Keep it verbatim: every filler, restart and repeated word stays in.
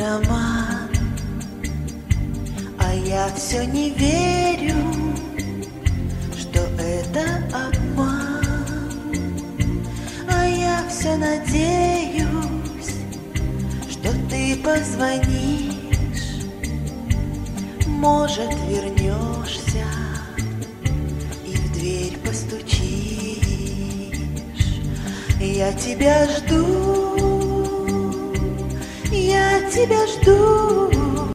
роман, а я все не верю, что это обман. А я все надеюсь, что ты позвонишь, может, вернешься и в дверь постучишь. Я тебя жду, я тебя жду.